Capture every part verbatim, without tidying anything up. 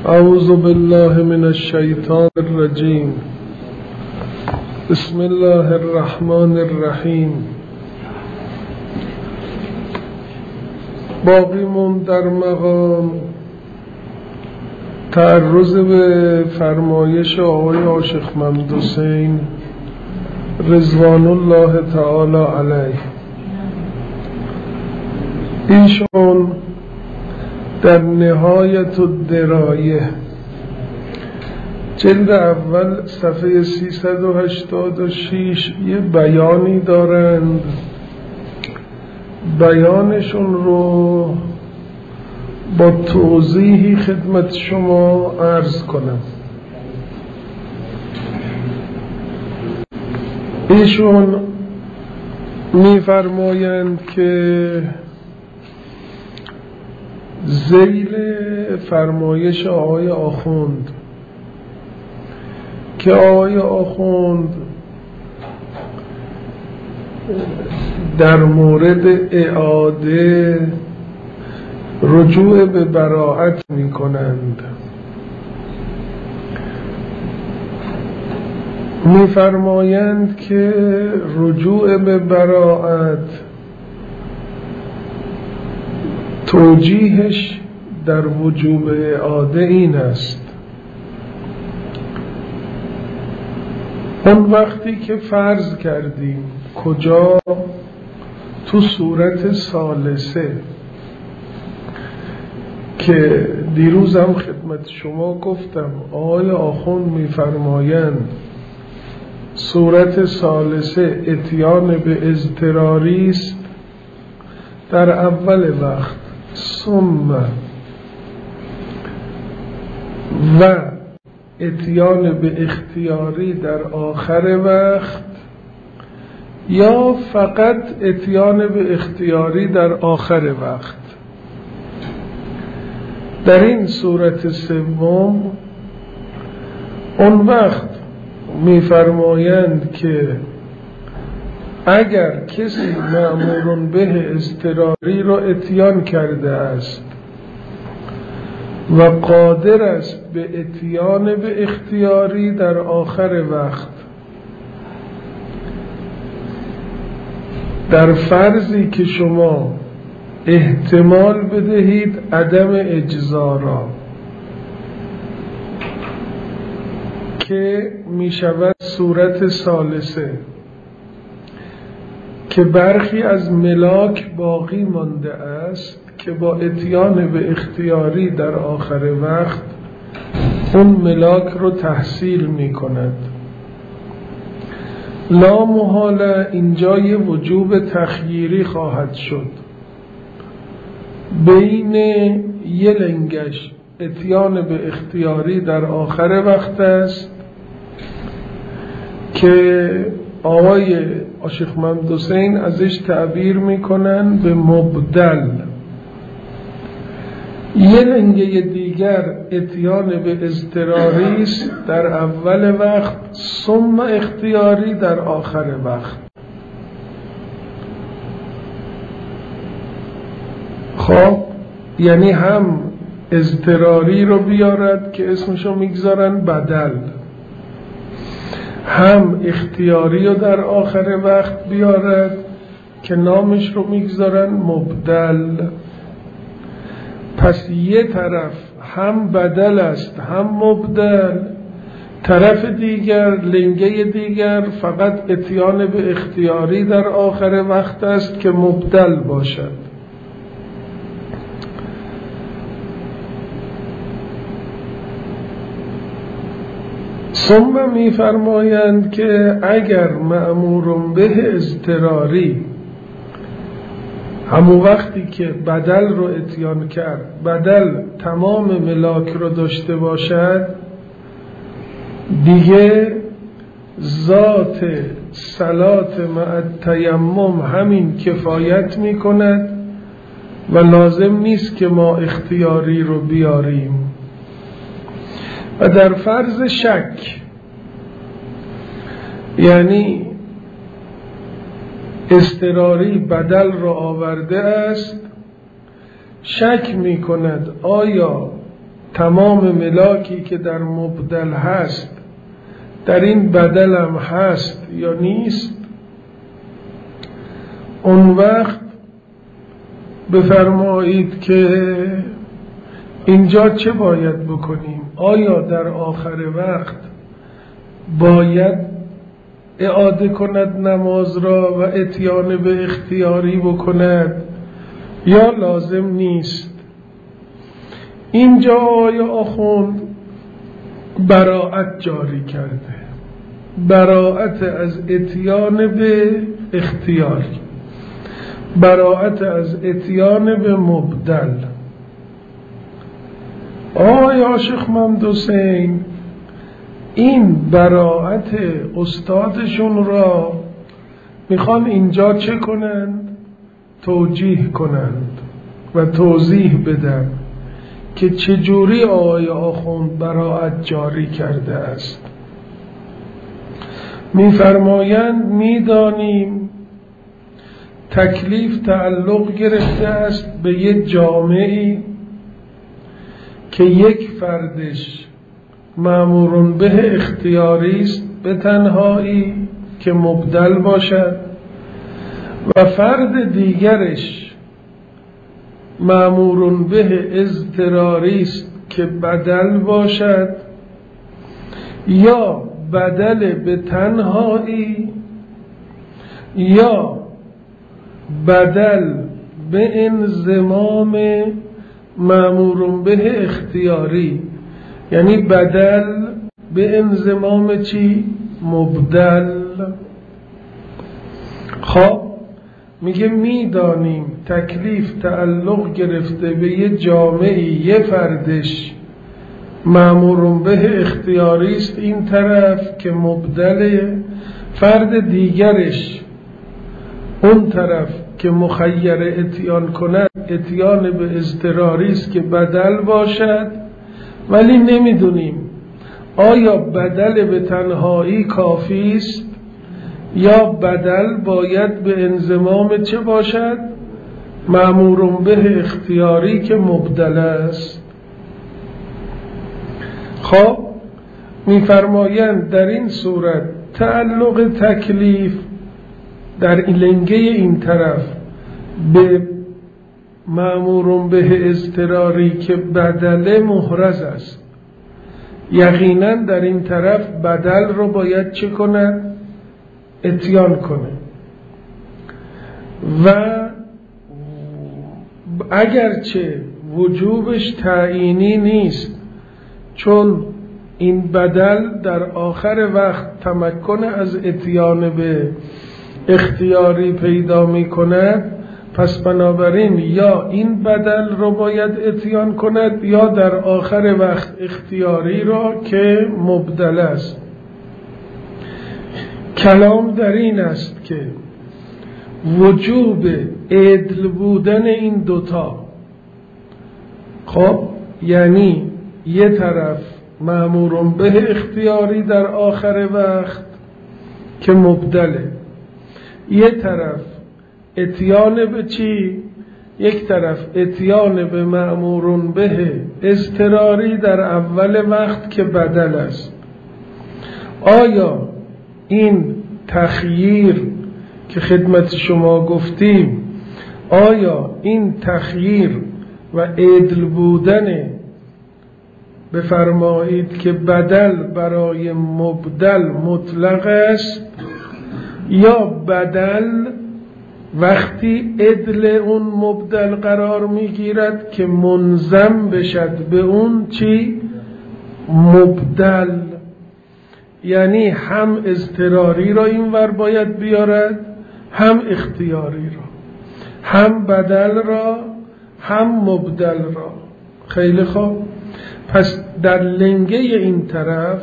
اعوذ بالله من الشیطان الرجیم. بسم الله الرحمن الرحیم. باقیمون در مقام تعرض به فرمایش آقای عاشق محمد حسین رضوان الله تعالی علیه. ایشون در نهایت الدرایه جلد اول صفحه سیصد و هشتاد و شش یه بیانی دارند. بیانشون رو با توضیحی خدمت شما عرض کنم. ایشون می‌فرمایند که ذیل فرمایش آقای آخوند که آقای آخوند در مورد اعاده رجوع به براءت می کنند، می فرمایند که رجوع به براءت توجیهش در وجوب اعاده این است: اون وقتی که فرض کردیم کجا؟ تو صورت ثالثه که دیروزم خدمت شما گفتم آقای آخوند می‌فرمایند صورت ثالثه اتیان به اضطراری است در اول وقت، ثم و اتیان به اختیاری در آخر وقت، یا فقط اتیان به اختیاری در آخر وقت. در این صورت سوم اون وقت می‌فرمایند که اگر کسی مأمور به اضطراری را اتیان کرده است و قادر است به اتیان به اختیاری در آخر وقت، در فرضی که شما احتمال بدهید عدم اجزا را که می شود صورت ثالثه که برخی از ملاک باقی مانده است که با اتیان به اختیاری در آخر وقت اون ملاک رو تحصیل می کند، لا محاله اینجا یه وجوب تخییری خواهد شد بین یه لنگش اتیان به اختیاری در آخر وقت است که آقای عاشق محمد حسین ازش تعبیر میکنن به مبدل، یه لنگه دیگر اتیان به اضطراری است در اول وقت، ثم اختیاری در آخر وقت. خب یعنی هم اضطراری رو بیارد که اسمشو میگذارن بدل، هم اختیاری رو در آخر وقت بیارد که نامش رو میگذارن مبدل. پس یه طرف هم بدل است هم مبدل، طرف دیگر لنگه دیگر فقط اتیان به اختیاری در آخر وقت است که مبدل باشد. ثم می فرمایند که اگر مأمور به اضطراری همون وقتی که بدل رو اتیان کرد، بدل تمام ملاک رو داشته باشد، دیگه ذات صلات مع تیمم همین کفایت می کند و لازم نیست که ما اختیاری رو بیاریم. و در فرض شک، یعنی اضطراری بدل را آورده است، شک می کند آیا تمام ملاکی که در مبدل هست در این بدل هم هست یا نیست، اون وقت بفرمایید که اینجا چه باید بکنیم؟ آیا در آخر وقت باید اعاده کند نماز را و اتیان به اختیاری بکند یا لازم نیست؟ اینجا آیا آخوند براءت جاری کرده، براءت از اتیان به اختیاری، براءت از اتیان به مبدل. آیا شیخ محمد حسین این براءت استادشون را میخوان اینجا چه کنند؟ توجیه کنند و توضیح بدن که چجوری آقای آخوند براءت جاری کرده است. میفرمایند میدانیم تکلیف تعلق گرفته است به یک جامعی که یک فردش مأمور به اختیاری است به تنهایی که مبدل باشد و فرد دیگرش مأمور به اضطراری است که بدل باشد، یا بدل به تنهایی یا بدل به انضمام مأمور به اختیاری، یعنی بدل به انضمام چی؟ مبدل. خب میگه میدانیم تکلیف تعلق گرفته به یه جامعی یه فردش مأمور به اختیاری است این طرف که مبدله، فرد دیگرش اون طرف که مخیر اتیان کند اتیان به اضطراری است که بدل باشد، ولی نمیدونیم آیا بدل به تنهایی کافی است یا بدل باید به انضمام چه باشد؟ مأمور به اختیاری که مبدل است. خب میفرمایند در این صورت تعلق تکلیف در لنگه این طرف به مأمور به اضطراری که بدل محرز است، یقینا در این طرف بدل رو باید چه کند؟ اتیان کنه. و اگرچه وجوبش تعیینی نیست، چون این بدل در آخر وقت تمکن از اتیان به اختیاری پیدا می کند، پس بنابراین یا این بدل رو باید اتیان کند یا در آخر وقت اختیاری را که مبدل است. کلام در این است که وجوب عدل بودن این دوتا، خب یعنی یه طرف مأمور به اختیاری در آخر وقت که مبدله، یه طرف اتیان به چی؟ یک طرف اتیان به مأمور به اضطراری در اول وقت که بدل است. آیا این تخییر که خدمت شما گفتیم، آیا این تخییر و عدل بودن بفرمایید که بدل برای مبدل مطلق است یا بدل وقتی عدل اون مبدل قرار میگیرد که منضم بشد به اون چی؟ مبدل، یعنی هم اضطراری را این ور باید بیارد هم اختیاری را، هم بدل را هم مبدل را. خیلی خوب، پس در لنگه این طرف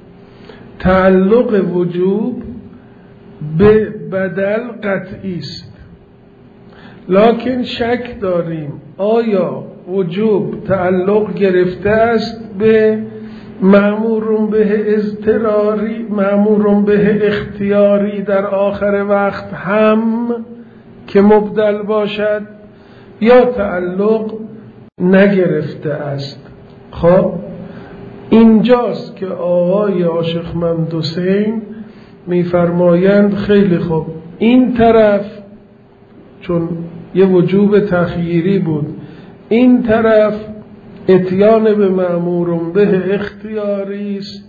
تعلق وجوب به بدل قطعی است، لکن شک داریم آیا وجوب تعلق گرفته است به مأمور به اضطراری، مأمور به اختیاری در آخر وقت هم که مبدل باشد، یا تعلق نگرفته است. خب اینجاست که آقای عاشق محمد حسین میفرمایند خیلی خوب، این طرف چون یه وجوب تخییری بود، این طرف اتیان به مأمور به اختیاری است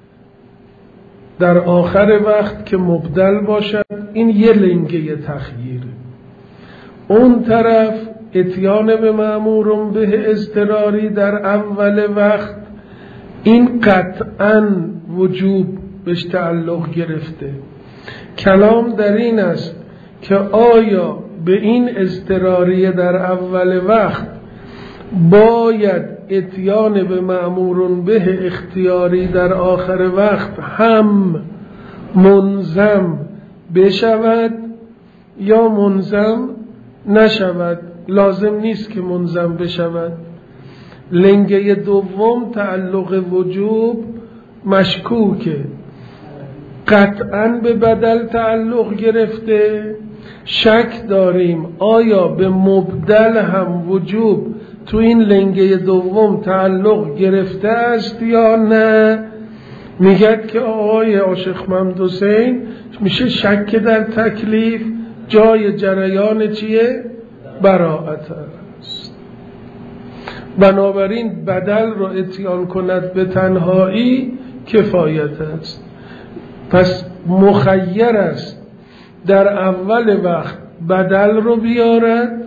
در آخر وقت که مبدل باشد، این یه لنگه تخییره. اون طرف اتیان به مأمور به اضطراری در اول وقت، این قطعاً وجوب بهش تعلق گرفته. کلام در این است که آیا به این اضطراری در اول وقت باید اتیان به مأمور به اختیاری در آخر وقت هم منظم بشود یا منظم نشود؟ لازم نیست که منظم بشود. لنگه دوم تعلق وجوب مشکوکه، قطعاً به بدل تعلق گرفته. شک داریم آیا به مبدل هم وجوب تو این لنگه دوم تعلق گرفته است یا نه. میگد که آقای عاشق محمد حسین میشه شک در تکلیف، جای جریان چیه؟ براءت است. بنابراین بدل رو اتیان کند به تنهایی کفایت است. پس مخیر است در اول وقت بدل رو بیارد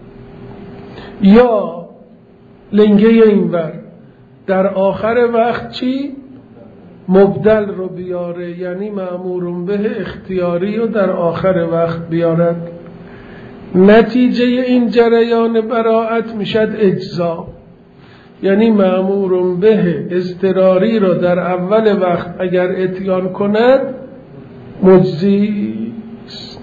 یا لنگه اینور در آخر وقت چی؟ مبدل رو بیاره، یعنی مأمور به اختیاری رو در آخر وقت بیارد. نتیجه این جریان براءت میشد اجزا، یعنی مأمور به اضطراری رو در اول وقت اگر اتیان کند مجزی است.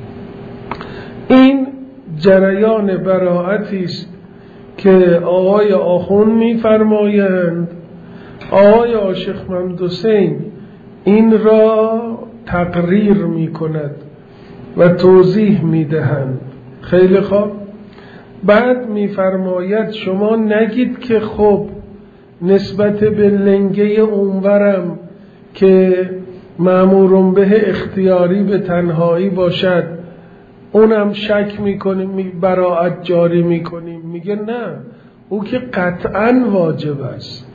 این جریان براءتی است که آقای آخوند می‌فرمایند. آقای عاشق محمد حسین این را تقریر می‌کند و توضیح می‌دهند. خیلی خوب. بعد می‌فرماید شما نگید که خب نسبت به لنگه اونورم که مأمور به اختیاری به تنهایی باشد اونم شک میکنیم، براءت جاری میکنیم. میگه نه، او که قطعاً واجب است،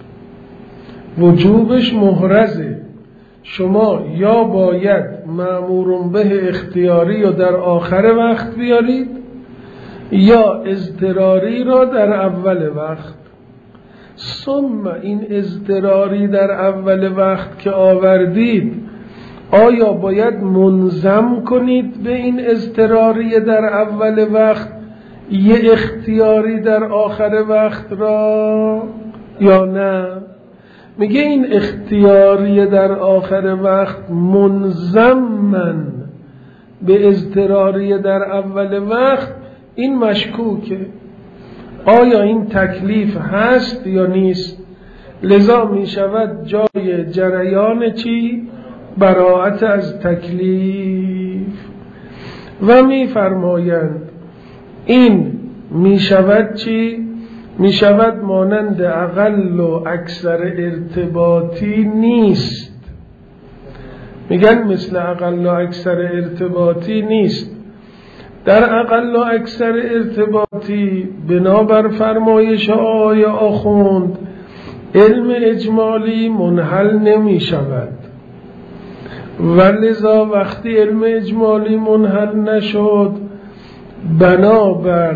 وجوبش محرزه. شما یا باید مأمور به اختیاری رو در آخر وقت بیارید یا اضطراری رو در اول وقت. ثم این اضطراری در اول وقت که آوردید آیا باید منظم کنید به این اضطراری در اول وقت یه اختیاری در آخر وقت را یا نه؟ میگه این اختیاری در آخر وقت منظمن به اضطراری در اول وقت، این مشکوکه. آیا این تکلیف هست یا نیست؟ لذا می شود جای جریان چی؟ براءت از تکلیف. و می فرمایند این می شود چی؟ می شود مانند اقل و اکثر ارتباطی نیست. میگن مثل اقل و اکثر ارتباطی نیست. در اقل و اکثر ارتباطی بنابر فرمایش آقای آخوند علم اجمالی منحل نمی شود و لذا وقتی علم اجمالی منحل نشد بنابر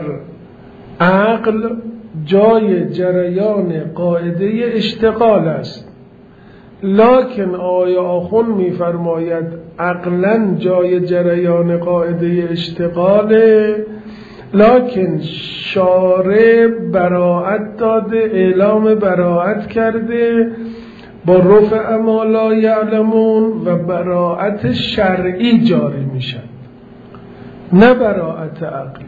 عقل جای جریان قاعده اشتغال است. لکن آقای آخوند می فرماید عقلا جای جریان قاعده اشتغاله، لکن شارع براءت داده، اعلام براءت کرده با رفع ما لا یعلمون و براءت شرعی جاری می شد، نه براءت عقلی.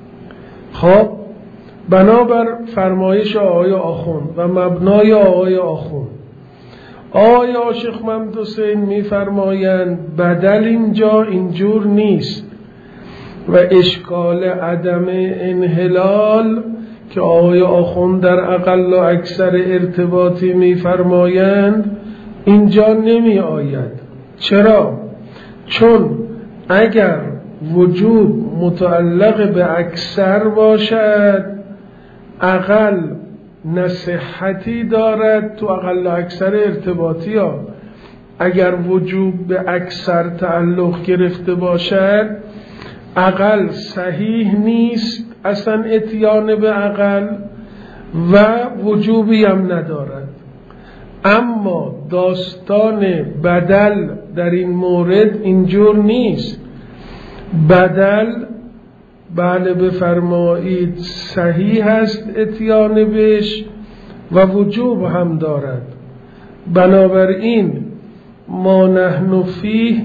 خب بنابر فرمایش آقای آخوند و مبنای آقای آخوند، آقای عاشق محمد حسین می فرمایند بدل اینجا اینجور نیست و اشکال عدم انحلال که آقای آخوند در اقل و اکثر ارتباطی می‌فرمایند اینجا نمی آید. چرا؟ چون اگر وجوب متعلق به اکثر باشد اقل نصحتی دارد تو اقل و اکثر ارتباطی ها. اگر وجوب به اکثر تعلق گرفته باشد اقل صحیح نیست اصلا اتیان به اقل و وجوبی هم ندارد. اما داستان بدل در این مورد اینجور نیست. بدل بله بفرمایید صحیح است اتیان بهش و وجوب هم دارد. بنابراین ما نحن فیه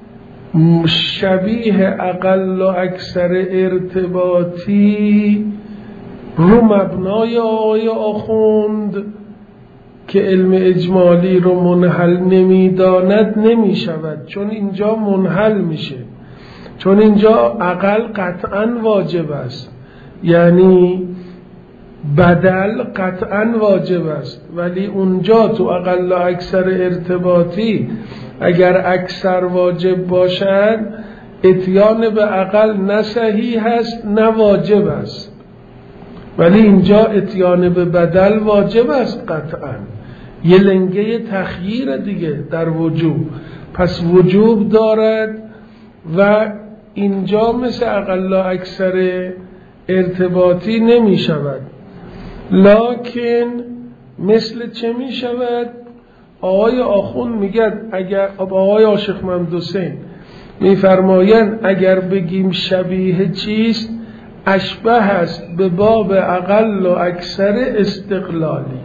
شبیه اقل و اکثر ارتباطی رو مبنای آقای آخوند که علم اجمالی رو منحل نمی داند نمی شود، چون اینجا منحل میشه، چون اینجا اقل قطعا واجب است، یعنی بدل قطعا واجب است، ولی اونجا تو اقل و اکثر ارتباطی اگر اکثر واجب باشد اتیان به اقل نه صحیح است نه واجب است، ولی اینجا اتیان به بدل واجب است قطعا. یه لنگه تخییر دیگه در وجوب، پس وجوب دارد و اینجا مثل اقل و اکثر ارتباطی نمی شود. لکن مثل چه می شود؟ آقای آخوند میگه اگر آقای عاشق محمد حسین میفرمایند اگر بگیم شبیه چیست اشبه است به باب اقل و اکثر استقلالی،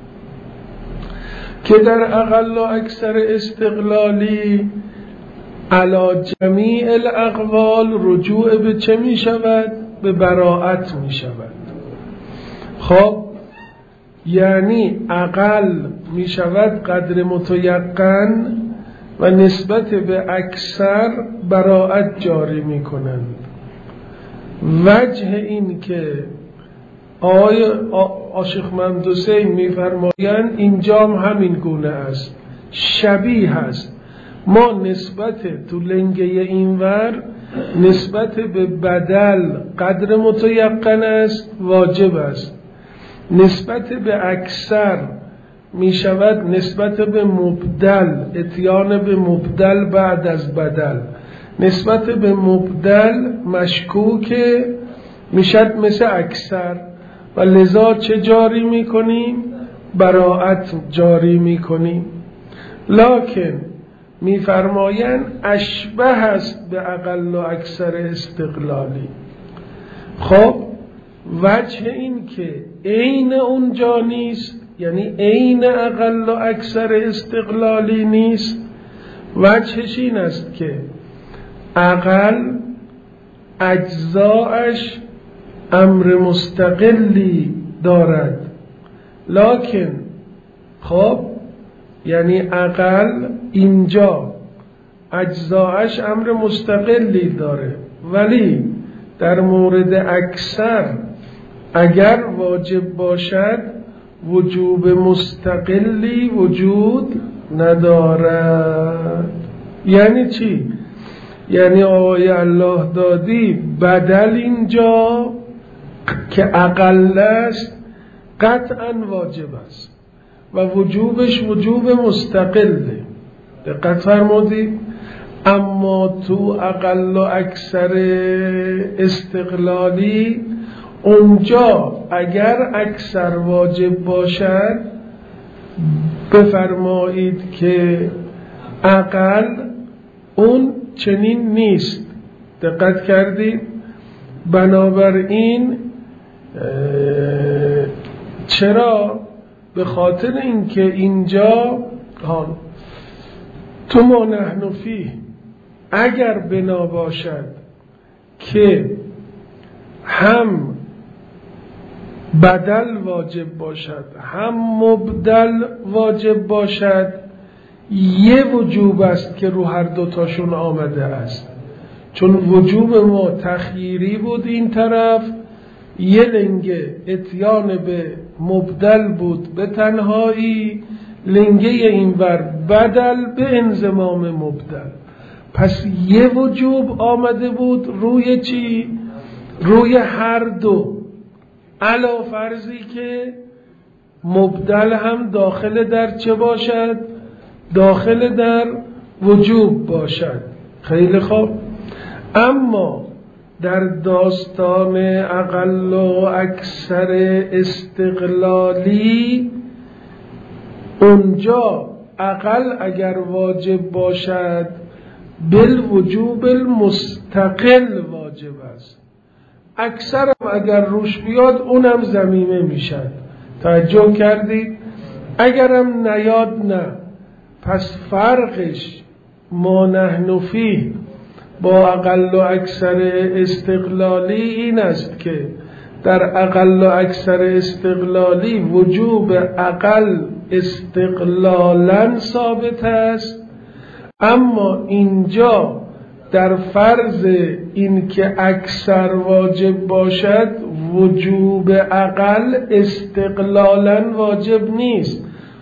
که در اقل و اکثر استقلالی علا جمیع الاقوال رجوع به چه می شود؟ به براءت می شود. خب یعنی اقل می شود قدر متیقن و نسبت به اکثر براءت جاری می کنند. وجه این که آقای عاشق محمد حسین می فرمایند اینجا هم همین گونه است، شبیه است. ما نسبت تو لنگه اینور نسبت به بدل قدر متیقن است واجب است، نسبت به اکثر می شود نسبت به مبدل اتیان به مبدل بعد از بدل، نسبت به مبدل مشکوک می شد مثل اکثر و لذا چه جاری می کنیم؟ براءت جاری می کنیم. لکن می فرمایند اشبه است به اقل و اکثر استقلالی. خب وجه این که عین اونجا نیست، یعنی عین اقل و اکثر استقلالی نیست، وجهش این است که اقل اجزاش امر مستقلی دارد، لکن خب یعنی اقل اینجا اجزاش امر مستقلی داره، ولی در مورد اکثر اگر واجب باشد وجوب مستقلی وجود ندارد. یعنی چی؟ یعنی آقای الله دادی بدل اینجا که اقل است قطعا واجب است و وجوبش وجوب مستقله، دقت فرمودید. اما تو اقل و اکثر استقلالی اونجا اگر اکثر واجب باشد بفرمایید که اقل اون چنین نیست، دقت کردید. بنابراین چرا؟ به خاطر اینکه اینجا تو ما نحن فیه اگر بنا باشد که هم بدل واجب باشد هم مبدل واجب باشد، یه وجوب است که رو هر دوتاشون آمده است، چون وجوب ما تخییری بود این طرف یه لنگه اتیان به مبدل بود به تنهایی، لنگه اینور بدل به انضمام مبدل. پس یه وجوب آمده بود روی چی؟ روی هر دو، علا فرضی که مبدل هم داخل در چه باشد؟ داخل در وجوب باشد. خیلی خوب. اما در داستان اقل و اکثر استقلالی، اونجا اقل اگر واجب باشد بالوجوب المستقل واجب است، اکثر اگر روش بیاد اونم ضمیمه میشد. توجه کردید؟ اگرم نیاد نه. پس فرقش ما نحن فیه با اقل و اکثر استقلالی این است که در اقل و اکثر استقلالی وجوب اقل استقلالا ثابت است، اما اینجا در فرض این که اکثر واجب باشد وجوب اقل استقلالا واجب نیست،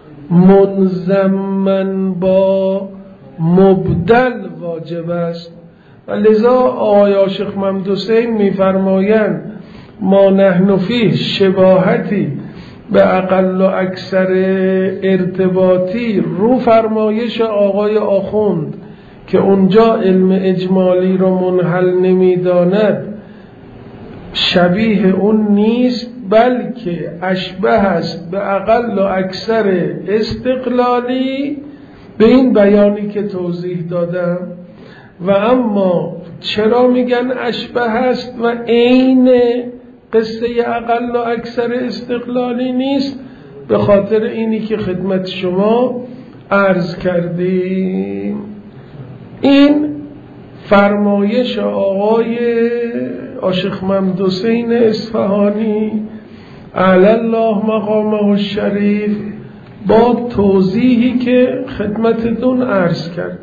منضمن با مبدل واجب است. و لذا آقای شیخ محمد حسین می‌فرمایند ما نحن فیه شباهتی به اقل و اکثر ارتباطی رو فرمایش آقای آخوند که اونجا علم اجمالی رو منحل نمی‌داند شبیه اون نیست، بلکه اشبه است به اقل و اکثر استقلالی به این بیانی که توضیح دادم. و اما چرا میگن اشبه است و عین قصه اقل و اکثر استقلالی نیست؟ به خاطر اینی که خدمت شما عرض کردیم. این فرمایش آقای شیخ محمد حسین اصفهانی اعلی الله مقامه الشریف با توضیحی که خدمتتون عرض کردیم.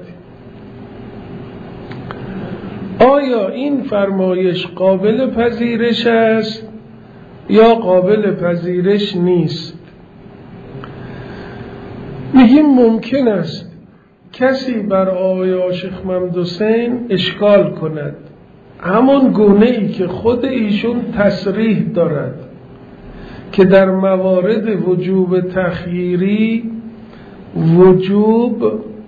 آیا این فرمایش قابل پذیرش است یا قابل پذیرش نیست؟ میگیم ممکن است کسی بر آقای شیخ محمد حسین اشکال کند، همون گونه ای که خود ایشون تصریح دارد که در موارد وجوب تخییری وجوب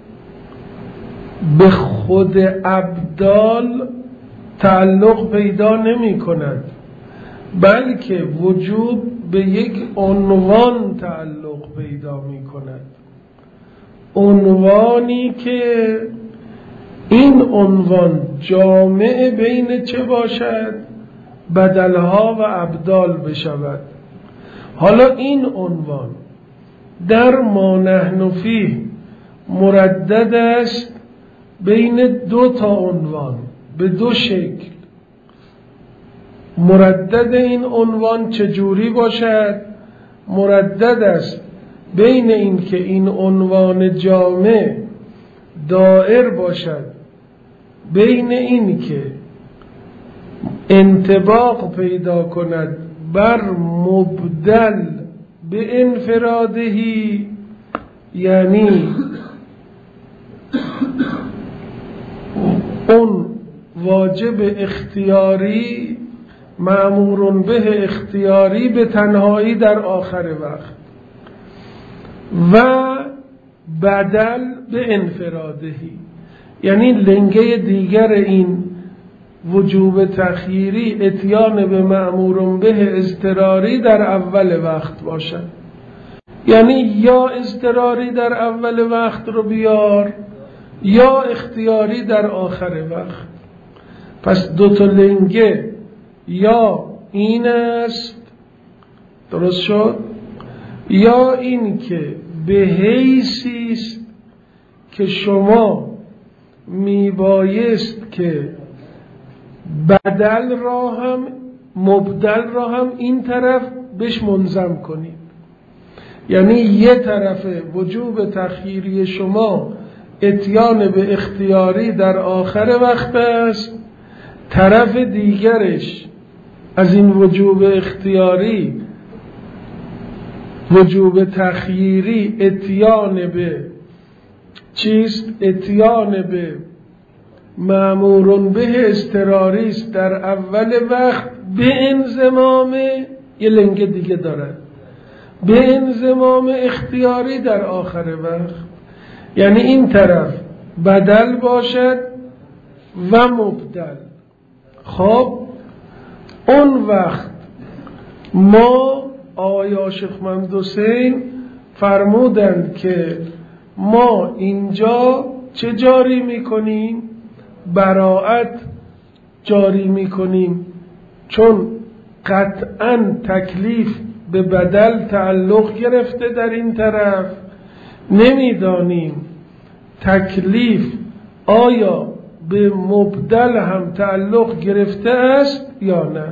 به خود ابدال تعلق پیدا نمی کند، بلکه وجوب به یک عنوان تعلق پیدا می کند، عنوانی که این عنوان جامع بین چه باشد؟ بدلها و ابدال بشود. حالا این عنوان در ما نحن فیه مردد است بین دو تا عنوان به دو شکل. مردد این عنوان چجوری باشد؟ مردد است بین این که این عنوان جامع دائر باشد بین این که انطباق پیدا کند بر مبدل به انفرادهی، یعنی اون واجب اختیاری مأمور به اختیاری به تنهایی در آخر وقت و بدل به انفرادهی، یعنی لنگه دیگر این وجوب تخییری اتیان به مأمور به اضطراری در اول وقت باشد. یعنی یا اضطراری در اول وقت رو بیار یا اختیاری در آخر وقت. پس دو تا لنگه یا این است، درست شد، یا این که به حیثی است که شما میبایست که بدل را هم مبدل را هم این طرف بهش منضم کنید. یعنی یه طرف وجوب تخییری شما اتیان به اختیاری در آخر وقت است، طرف دیگرش از این وجوب اختیاری وجوب تخییری اتیان به چیست؟ اتیان به مأمور به اضطراری است در اول وقت به انضمام یه لنگ دیگه داره، به انضمام اختیاری در آخر وقت. یعنی این طرف بدل باشد و مبدل. خب اون وقت ما آقای عاشق محمد حسین فرمودند که ما اینجا چه جاری میکنیم؟ براءت جاری میکنیم، چون قطعا تکلیف به بدل تعلق گرفته در این طرف. نمیدانیم تکلیف آیا به مبدل هم تعلق گرفته است یا نه.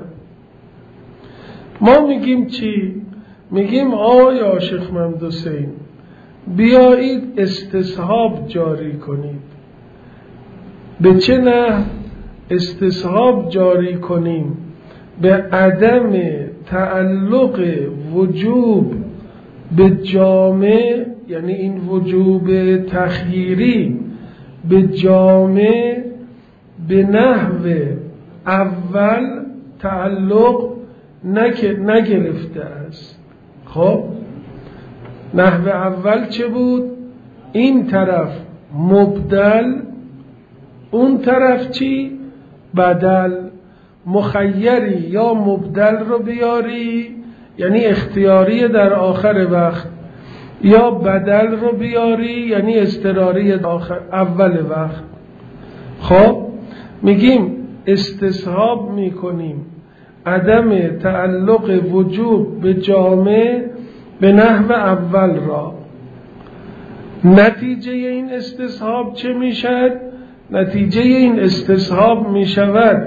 ما میگیم چی؟ میگیم آقای عاشق محمد حسین بیایید استصحاب جاری کنید. به چه نحو استصحاب جاری کنیم؟ به عدم تعلق وجوب به جامع، یعنی این وجوب تخییری به جامع به نحو اول تعلق نگرفته است. خب نحو اول چه بود؟ این طرف مبدل، اون طرف چی؟ بدل. مخیری یا مبدل رو بیاری یعنی اختیاری در آخر وقت، یا بدل رو بیاری یعنی اضطراری آخر اول وقت. خب میگیم استصحاب میکنیم عدم تعلق وجوب به جامع به نحو اول را. نتیجه این استصحاب چه میشد؟ نتیجه این استصحاب میشود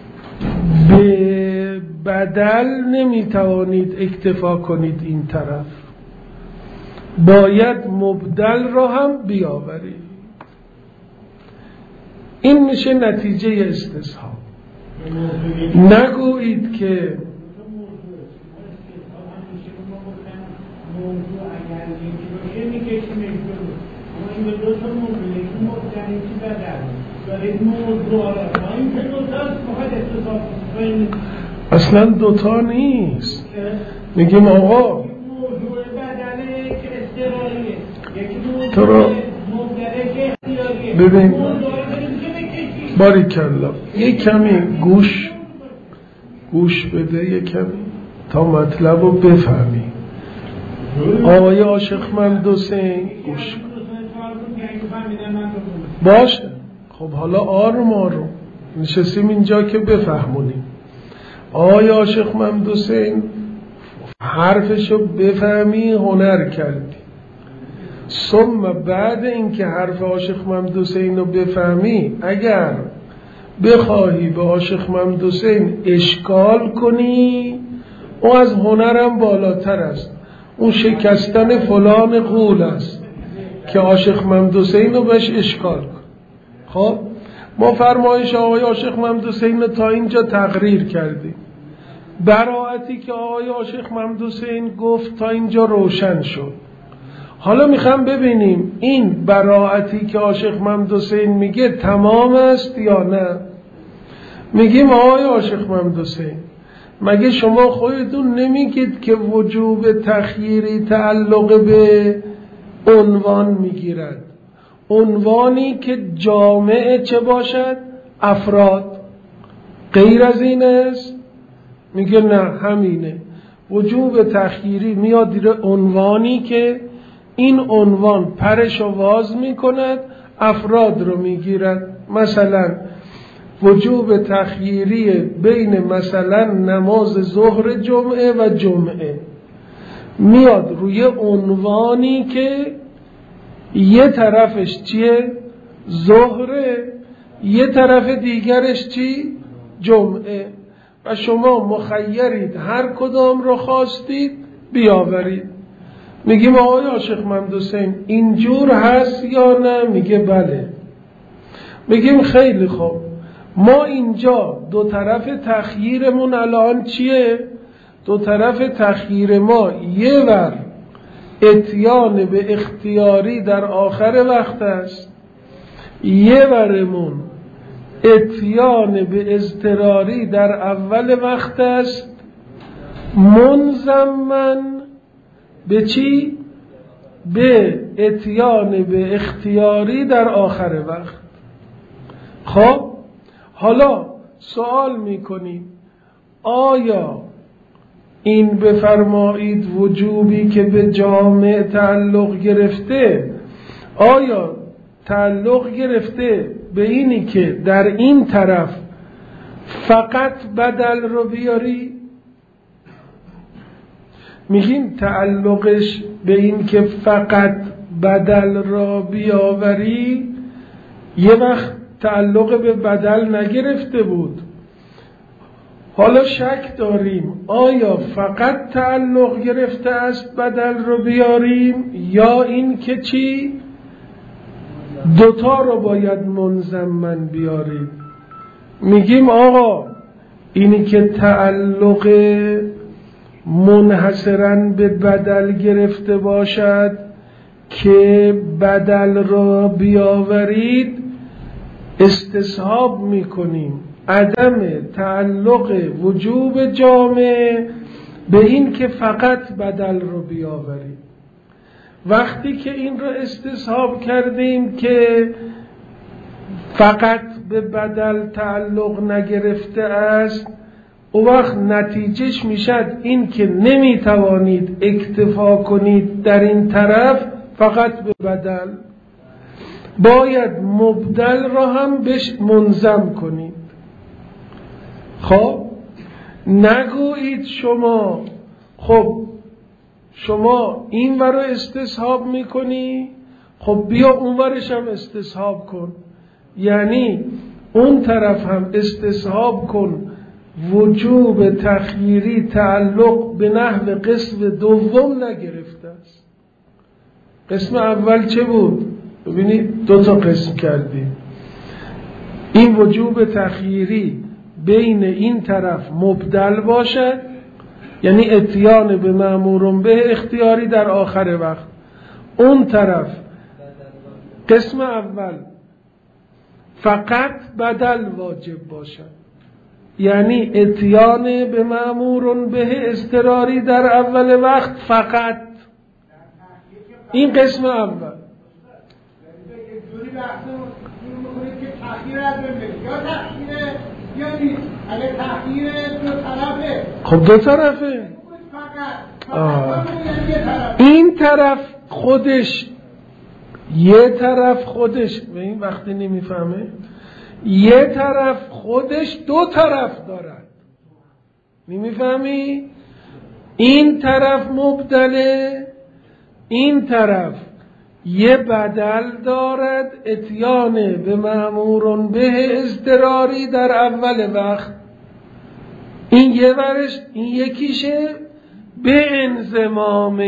به بدل نمیتوانید اکتفا کنید، این طرف باید مبدل را هم بیاورید. این میشه نتیجه استصحاب. نگویید که اصلا دوتا نیست. میگیم آقا تو رو ببین باریکالله، یک کمی گوش گوش بده، یک کمی تا مطلب رو بفهمی. آقای عاشق محمد حسین گوش باشه. خب حالا آروم آروم نشستیم اینجا که بفهمونیم. آقای عاشق محمد حسین حرفشو بفهمی هنر کردی. ثم بعد اینکه حرف عاشق محمد حسین رو بفهمی، اگر بخواهی به عاشق محمد حسین اشکال کنی، او از هنرم بالاتر است. اون شکستن فلان قول است که عاشق محمد حسین رو بهش اشکال کن. خب ما فرمایش آقای عاشق محمد حسین رو تا اینجا تقریر کردیم. براءتی که آقای عاشق محمد حسین گفت تا اینجا روشن شد. حالا میخوام ببینیم این براءتی که عاشق محمد حسین میگه تمام است یا نه. میگیم آقای عاشق محمد حسین، مگه شما خودتون نمیگید که وجوب تخییری تعلق به عنوان میگیرد؟ عنوانی که جامع چه باشد؟ افراد. غیر از این است؟ میگه نه همینه. وجوب تخییری میاد زیر عنوانی که این عنوان پرش و واز میکند، افراد رو میگیرد. مثلا وجوب تخییری بین مثلا نماز ظهر جمعه و جمعه میاد روی عنوانی که یه طرفش چیه؟ ظهره، یه طرف دیگرش چی؟ جمعه. و شما مخیرید هر کدام رو خواستید بیاورید. میگیم آقای عاشق محمد حسین اینجور هست یا نه؟ میگه بله. میگیم خیلی خوب، ما اینجا دو طرف تخییرمون الان چیه؟ دو طرف تخییر ما یه ور اتیان به اختیاری در آخر وقت است، یه ورمون اتیان به اضطراری در اول وقت است، منضمن به چی؟ به اتیان به اختیاری در آخر وقت. خب حالا سوال میکنیم آیا این بفرمایید وجوبی که به جامع تعلق گرفته، آیا تعلق گرفته به اینی که در این طرف فقط بدل رو بیاری؟ میگیم تعلقش به این که فقط بدل را بیاوری یه وقت تعلق به بدل نگرفته بود. حالا شک داریم آیا فقط تعلق گرفته است بدل رو بیاریم یا این که چی؟ دوتا رو باید منضمن بیاریم. میگیم آقا اینی که تعلق منحصراً به بدل گرفته باشد که بدل را بیاورید استصحاب میکنیم عدم تعلق وجوب جامع به این که فقط بدل رو بیاورید. وقتی که این را استصحاب کردیم که فقط به بدل تعلق نگرفته است، او وقت نتیجهش میشد این که نمیتوانید اکتفا کنید در این طرف فقط به بدل، باید مبدل را هم بهش منضم کنید. خب نگویید شما خب شما این ور رو استصحاب میکنی، خب بیا اون ورش هم استصحاب کن، یعنی اون طرف هم استصحاب کن وجوب تخییری تعلق به نحو قسم دوم نگرفته است. قسم اول چه بود؟ ببینید دو تا قسم کردیم. این وجوب تخییری بین این طرف مبدل باشد، یعنی اتیان به مأمور به اختیاری در آخر وقت. اون طرف قسم اول فقط بدل واجب باشد، یعنی اتیان به مأمور به اضطراری در اول وقت فقط. این قسم اول. خب دو طرفه. آه. این طرف خودش یه طرف خودش به این وقتی نمیفهمه، یه طرف خودش دو طرف دارد. نمیفهمی؟ این طرف مبدله، این طرف یه بدل دارد اتیان به مأمور به اضطراری در اول وقت. این یه ورش، این یکیشه به انضمام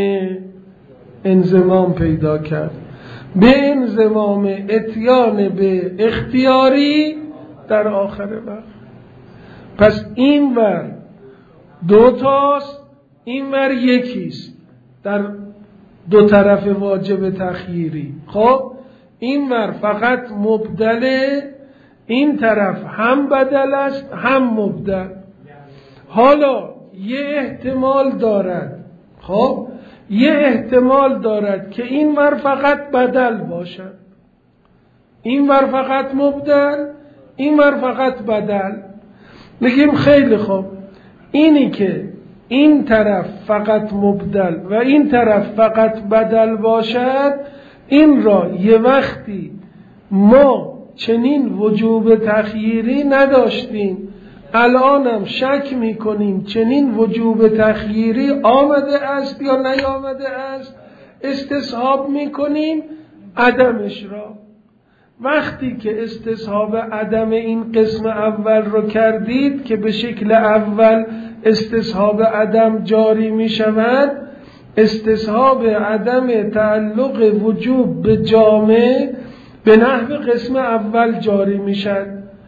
انضمام پیدا کرد، به انضمام اتیان به اختیاری در آخر وقت. پس این ور دو تاست، این ور یکیست در دو طرف واجب تخییری. خب این ور فقط مبدله، این طرف هم بدل است هم مبدل. حالا یه احتمال دارد، خب یه احتمال دارد که این ور فقط بدل باشد، این ور فقط مبدل، این ور فقط بدل. میگیم خیلی خوب، اینی که این طرف فقط مبدل و این طرف فقط بدل باشد، این را یه وقتی ما چنین وجوب تخییری نداشتیم، الانم شک میکنیم چنین وجوب تخییری آمده است یا نیامده است، استصحاب میکنیم عدمش را. وقتی که استصحاب عدم این قسم اول رو کردید که به شکل اول استصحاب عدم جاری می شود، استصحاب عدم تعلق وجوب به جامع به نحو قسم اول جاری می شود.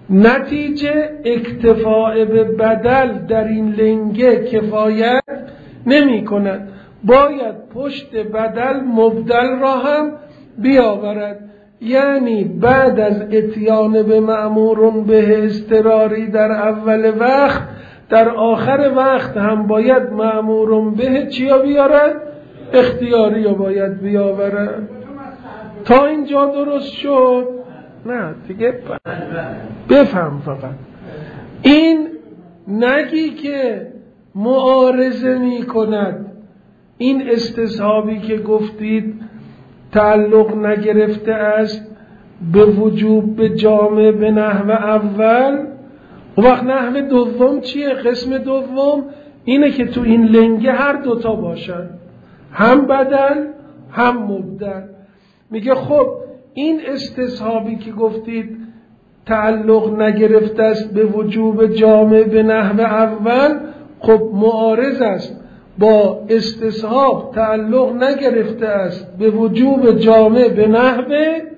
نتیجه اکتفاء به بدل در این لنگه کفایت نمی کند، باید پشت بدل مبدل را هم بیاورد. یعنی بعد از اتیان به مأمور به اضطراری در اول وقت، در آخر وقت هم باید مأمور به چیا بیارد؟ اختیاری رو باید بیاورد. تا اینجا درست شد؟ نه دیگه بفهم. فقط این نگی که معارضه می کند، این استصحابی که گفتید تعلق نگرفته است به وجوب به جامع به نحو اول، و وقت نحو دوم چیه؟ قسم دوم اینه که تو این لنگه هر دوتا باشن، هم بدل هم مبدل. میگه خب این استصحابی که گفتید تعلق نگرفته است به وجوب جامع به نحو اول، خب معارض است با استصحاب تعلق نگرفته است به وجوب جامع به نحو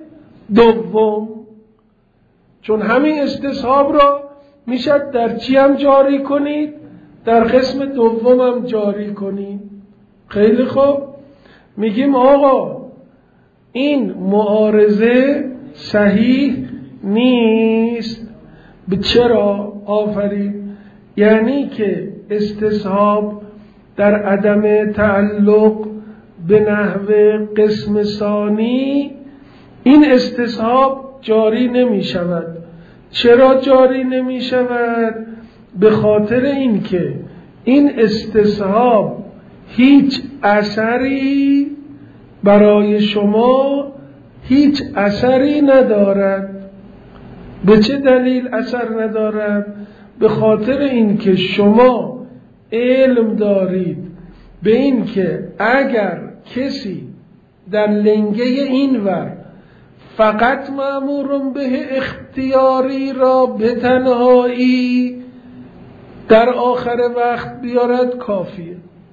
دوم، چون همین استصحاب را میشد در چی هم جاری کنید؟ در قسم دوم هم جاری کنید. خیلی خوب، میگیم آقا این معارضه صحیح نیست. به چرا؟ آفرین. یعنی که استصحاب در عدم تعلق به نحو قسم ثانی، این استصحاب جاری نمی شود. چرا جاری نمی شود؟ به خاطر این که این استصحاب هیچ اثری برای شما هیچ اثری ندارد. به چه دلیل اثر ندارد؟ به خاطر این که شما علم دارید به این که اگر کسی در لنگه اینور فقط مأمور به اختیاری را به تنهایی در آخر وقت بیارد کافیه.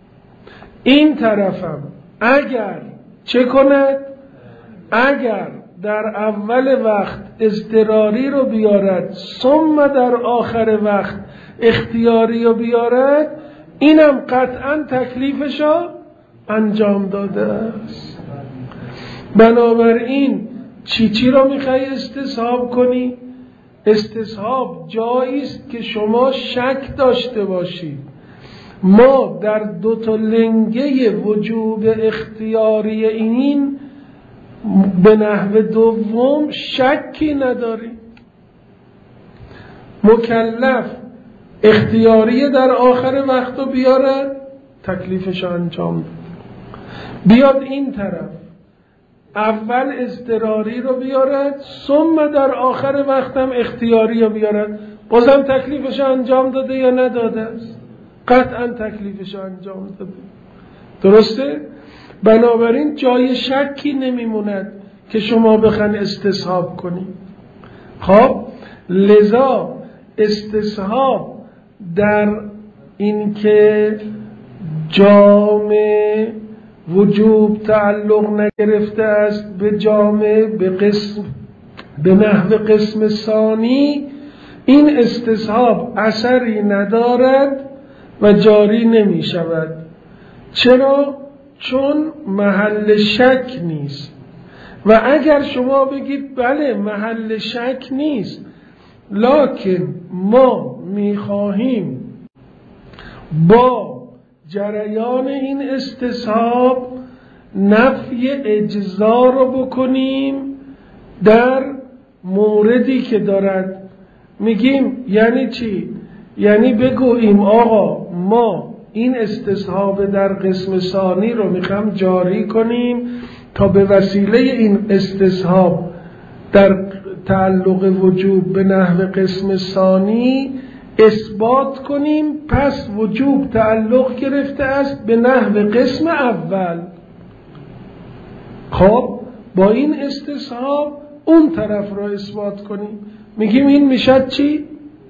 این طرفم اگر چه کند؟ اگر در اول وقت اضطراری رو بیارد ثم در آخر وقت اختیاری رو بیارد، اینم قطعا تکلیفشو انجام داده است. بنابراین چی چی رو میخوای استصحاب کنی؟ استصحاب جایی است که شما شک داشته باشید ما در دو تا لنگه وجوب اختیاری این به نحو دوم شکی نداریم. مکلف اختیاری در آخر وقت رو بیارد، تکلیفش انجام ده. بیاد این طرف اول اضطراری رو بیارد ثم در آخر وقت هم اختیاری رو بیارد، بازم تکلیفش انجام داده یا نداده است؟ قطعا تکلیفش انجام داده. درسته؟ بنابراین جای شکی نمیموند که شما بخواید استصحاب کنید. خب لذا استصحاب در این که جامع وجوب تعلق نگرفته است به جامع به قسم به نحو قسم ثانی، این استصحاب اثری ندارد و جاری نمی شود. چرا؟ چون محل شک نیست. و اگر شما بگید بله محل شک نیست، لکن ما میخواهیم با جریان این استصحاب نفی اجزا رو بکنیم در موردی که دارد، میگیم یعنی چی؟ یعنی بگوییم آقا ما این استصحاب در قسم ثانی رو میخوام جاری کنیم تا به وسیله این استصحاب در تعلق وجوب به نحو قسم ثانی اثبات کنیم پس وجوب تعلق گرفته است به نحو قسم اول. خب با این استصحاب اون طرف رو اثبات کنیم، میگیم این میشد چی؟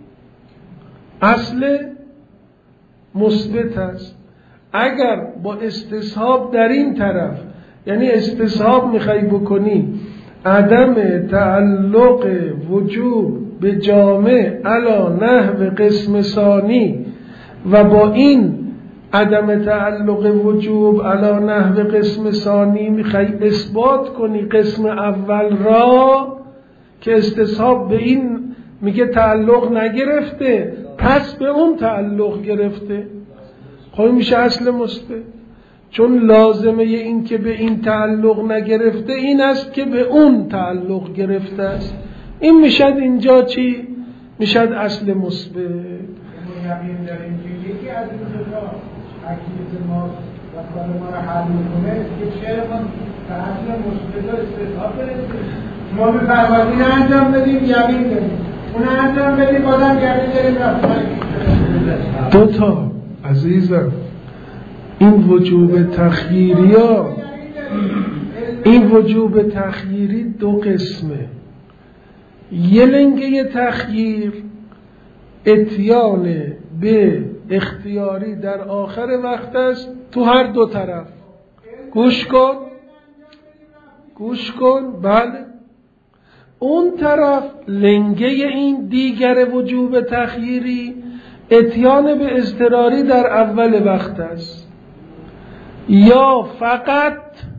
اصل مثبت است. اگر با استصحاب در این طرف، یعنی استصحاب میخوای بکنی عدم تعلق وجوب به جامع علا نحو قسم ثانی و با این عدم تعلق وجوب علا نحو قسم ثانی میخوای اثبات کنی قسم اول را که استصحاب به این میگه تعلق نگرفته، پس به اون تعلق گرفته. خب میشه اصل مثبت، چون لازمه این که به این تعلق نگرفته این است که به اون تعلق گرفته است. این میشد اینجا چی؟ میشد اصل مثبت. یقین داریم که یکی از این دو تا تکلیف ما و کار ما را حل میکنه که چرا ما به اصل مثبت و استصحاب برسیم. ما میفرماییم این انجام بدیم یقین داریم، اون انجام بدیم بازم یقین داریم رفتن. دو تا عزیزم، این وجوب تخییری ها این وجوب تخییری دو قسمه. یه لنگه تخییر اتیان به اختیاری در آخر وقت است تو هر دو طرف. گوش کن گوش کن بله. اون طرف لنگه این دیگر وجوب تخییری اتیان به اضطراری در اول وقت است، یا فقط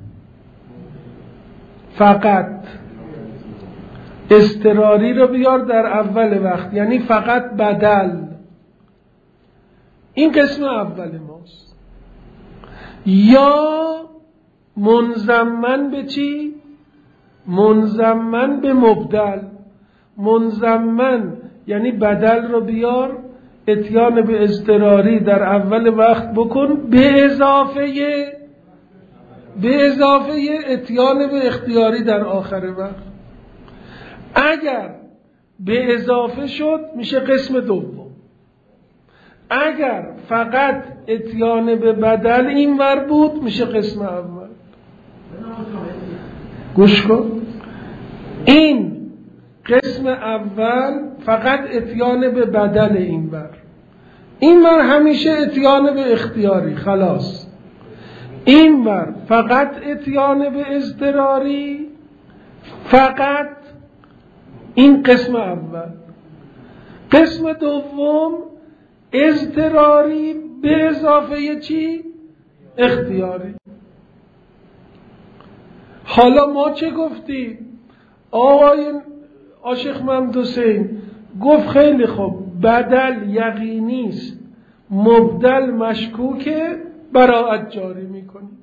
فقط اضطراری رو بیار در اول وقت، یعنی فقط بدل. این قسم اول ماست. یا منضمن به چی؟ منضمن به مبدل. منضمن یعنی بدل رو بیار اتیان به اضطراری در اول وقت بکن به اضافه به اضافه اتیان به اختیاری در آخر وقت. اگر به اضافه شد میشه قسم دوم. اگر فقط اتیان به بدل این ور بود میشه قسم اول. گوش کن، این قسم اول فقط اتیان به بدل این ور، این ور همیشه اتیان به اختیاری خلاص. این ور فقط اتیان به اضطراری، فقط. این قسم اول. قسم دوم اضطراری به اضافه چی؟ اختیاری. حالا ما چه گفتیم؟ آقای عاشق محمد حسین گفت خیلی خوب، بدل یقینی است، مبدل مشکوکه، براءت جاری میکنیم.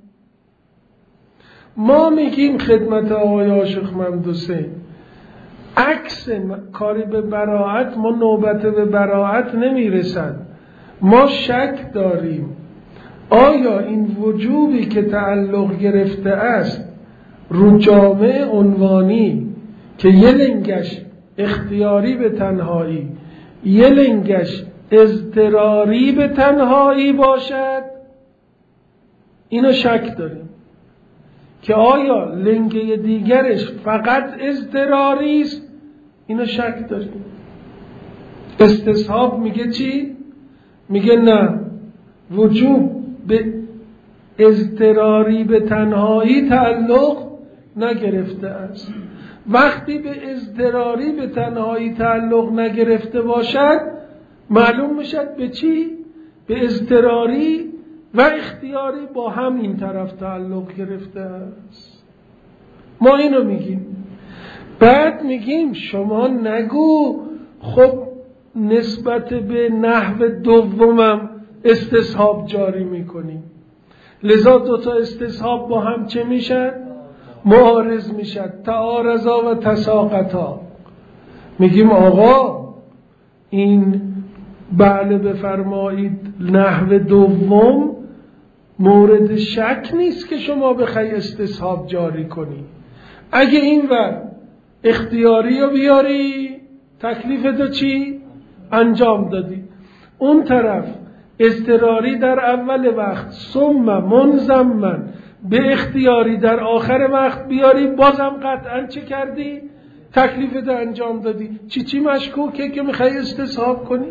ما میگیم خدمت آقای عاشق محمد حسین عکس کاری به براءت، ما نوبت به براءت نمیرسد، ما شک داریم آیا این وجوبی که تعلق گرفته است رو جامع عنوانی که یه لنگش اختیاری به تنهایی یه لنگش اضطراری به تنهایی باشد، اینو شک داریم که آیا لنگه دیگرش فقط اضطراری است، اینو شک داریم. استصحاب میگه چی؟ میگه نه، وجوب به اضطراری به تنهایی تعلق نگرفته است. وقتی به اضطراری به تنهایی تعلق نگرفته باشد معلوم میشد به چی؟ به اضطراری و اختیاری با هم این طرف تعلق گرفته است. ما اینو میگیم. بعد میگیم شما نگو خب نسبت به نحو دومم استصحاب جاری میکنیم، لذا دوتا استصحاب با هم چه میشد؟ معارض میشد. تعارضا و تساقطا. میگیم آقا این بله بفرمایید نحو دوم مورد شک نیست که شما بخوای استصحاب جاری کنی. اگه این ور اختیاری رو بیاری تکلیف تو چی؟ انجام دادی. اون طرف اضطراری در اول وقت ثم منضمن به اختیاری در آخر وقت بیاری، بازم قطعا چه کردی؟ تکلیفت انجام دادی. چی چی مشکوکه که میخوای استصحاب کنی؟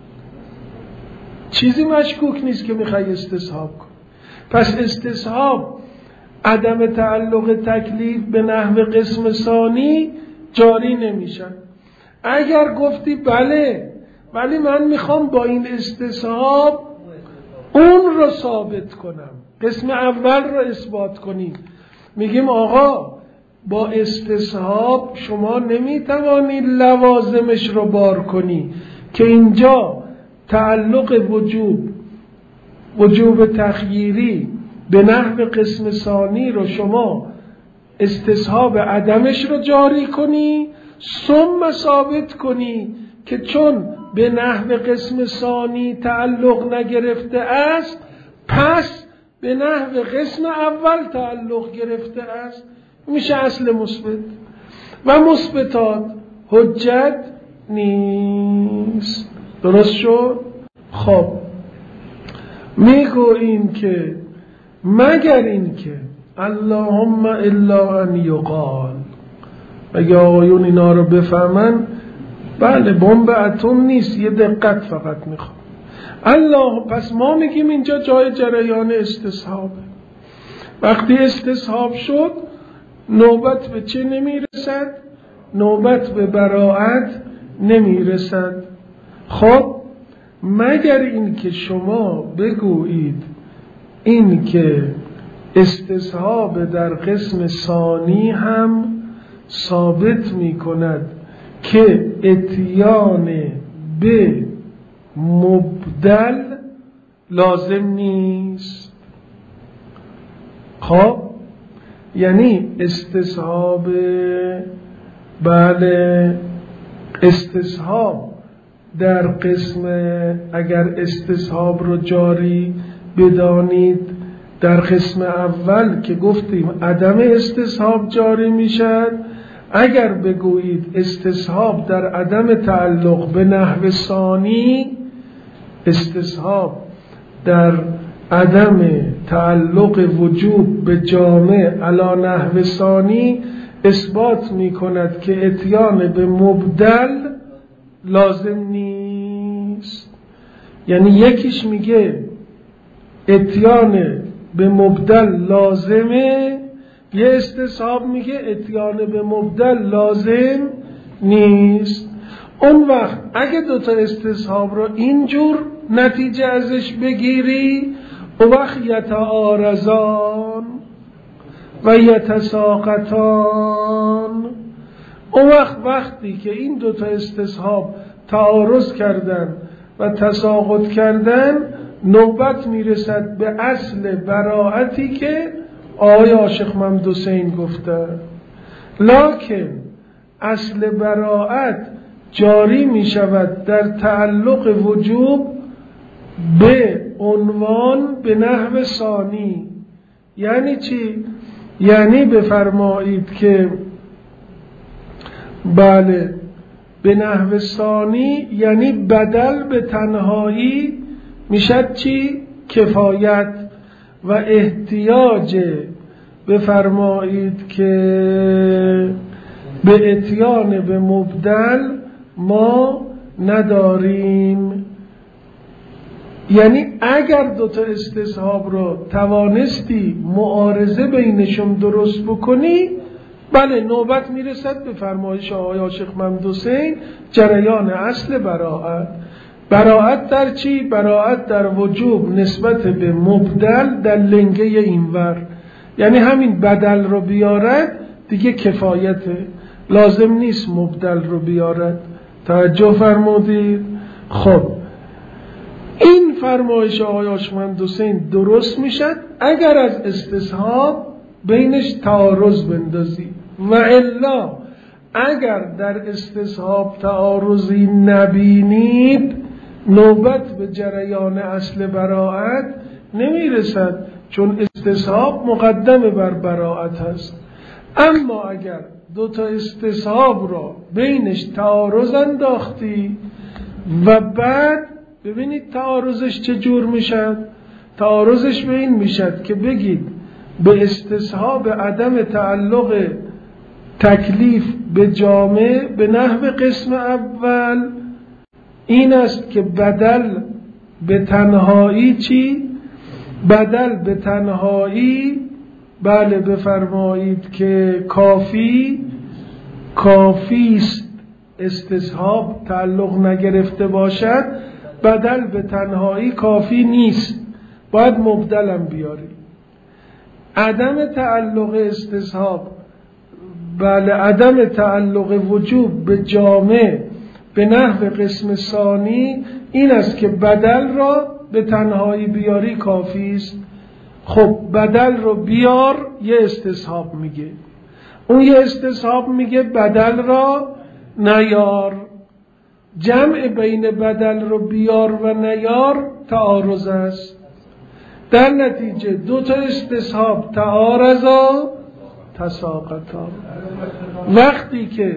چیزی مشکوک نیست که میخوای استصحاب کنی. پس استصحاب عدم تعلق تکلیف به نحو قسم ثانی جاری نمیشن. اگر گفتی بله ولی من میخوام با این استصحاب اون رو ثابت کنم، قسم اول رو اثبات کنیم، میگیم آقا با استصحاب شما نمیتوانی لوازمش رو بار کنی که اینجا تعلق وجوب وجوب تخییری به نحو قسم ثانی رو شما استصحاب عدمش رو جاری کنی، ثم ثابت کنی که چون به نحو قسم ثانی تعلق نگرفته است پس به نحو قسم اول تعلق گرفته است. میشه اصل مثبت و مثبتات حجت نیست. درست شد؟ خب میگوییم که مگر این که اللهم الا ان یقال، اگه آقایون اینا رو بفهمن بله بمب اتم نیست، یه دقت فقط میخوام. الله، پس ما میگیم اینجا جای جریان استصحابه. وقتی استصحاب شد نوبت به چه نمیرسد؟ نوبت به براءت نمیرسد. خب مگر این که شما بگویید این که استصحاب در قسم ثانی هم ثابت می کند که اتیان به مبدل لازم نیست. خب یعنی استصحاب، بله استصحاب در قسم، اگر استصحاب رو جاری بدانید در قسم اول که گفتیم عدم استصحاب جاری میشد، اگر بگویید استصحاب در عدم تعلق به نحو ثانی، استصحاب در عدم تعلق وجوب به جامع علی نحو ثانی اثبات می کند که اتیان به مبدل لازم نیست. یعنی یکیش میگه اتیان به مبدل لازمه، یه استصحاب میگه اتیان به مبدل لازم نیست. اون وقت اگه دوتا استصحاب رو اینجور نتیجه ازش بگیری، اون وقت یتعارضان و یتساقطان، اون وقت وقتی که این دوتا استصحاب تعارض کردن و تساقط کردن نوبت میرسد به اصل براءتی که آقای عاشق محمد حسین گفته. لکن اصل براءت جاری می شود در تعلق وجوب به عنوان به نحو ثانی. یعنی چی؟ یعنی بفرمایید که بله به نحو ثانی یعنی بدل به تنهایی میشد چی؟ کفایت و احتیاج بفرمایید که به اتیان به مبدل ما نداریم. یعنی اگر دوتا استصحاب رو توانستی معارضه بینشون درست بکنی، بله نوبت میرسد به فرمایش آقای عاشق محمد حسین جریان اصل براءت. براءت در چی؟ براءت در وجوب نسبت به مبدل در لنگه اینور، یعنی همین بدل رو بیارد دیگه کفایته، لازم نیست مبدل رو بیارد. توجه فرمودید؟ خب این فرمایش آقای عاشق محمد حسین درست میشد اگر از استصحاب بینش تعارض بندازی، و الا اگر در استصحاب تعارضی نبینید نوبت به جریان اصل براءت نمیرسد، چون استصحاب مقدم بر براءت هست. اما اگر دو تا استصحاب را بینش تعارض انداختی و بعد ببینید تعارضش چجور میشد. تعارضش به این میشد که بگید به استصحاب عدم تعلق تکلیف به جامع به نحو قسم اول این است که بدل به تنهایی چی؟ بدل به تنهایی بله بفرمایید که کافی کافی است استصحاب تعلق نگرفته باشد بدل به تنهایی کافی نیست، باید مبدلم بیاری. عدم تعلق استصحاب، بله عدم تعلق وجوب به جامع به نحو قسم ثانی این است که بدل را به تنهایی بیاری کافی است. خب بدل رو بیار، یه استصحاب میگه، اون یه استصحاب میگه بدل را نیار. جمع بین بدل رو بیار و نیار تعارض است. در نتیجه دو تا استصحاب تعارضا تساقطا. وقتی که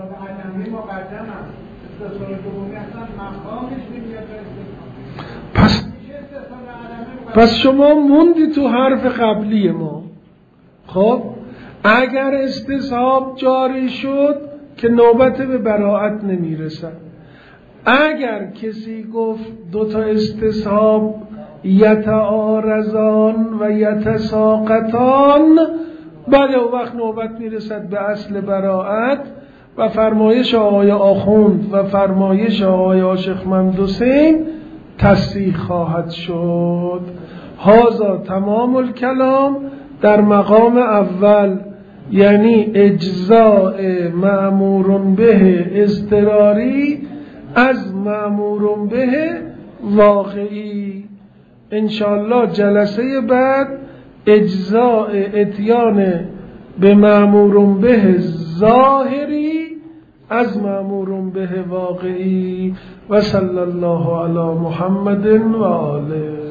پس پس شما موندی تو حرف قبلی ما. خب اگر استصحاب جاری شد که نوبت به براءت نمیرسد. اگر کسی گفت دو تا استصحاب یتعارضان و یتساقطان، بله اون وقت نوبت میرسد به اصل براءت و فرمایش آقای آخوند و فرمایش آقای عاشق محمد حسین تصحیح خواهد شد. هذا تمام الکلام در مقام اول، یعنی اجزاء مأمور به اضطراری از مأمور به واقعی. انشاءالله جلسه بعد اجزاء اتیان به مأمور به ظاهری از مأمور به واقعی. و صلی الله علی محمد و آله.